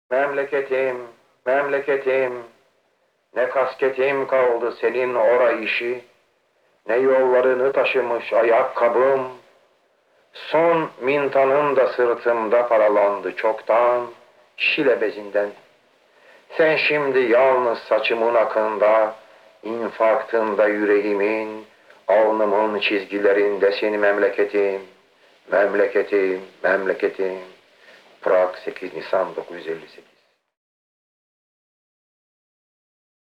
Memleketim, memleketim, ne kasketim kaldı senin ora işi, ne yollarını taşımış ayakkabım, son mintanım da sırtımda paralandı çoktan, şile bezinden. Sen şimdi yalnız saçımın akında, infarktında yüreğimin, alnımın çizgilerindesin memleketim, memleketim, memleketim. Prag 8 Nisan 1958.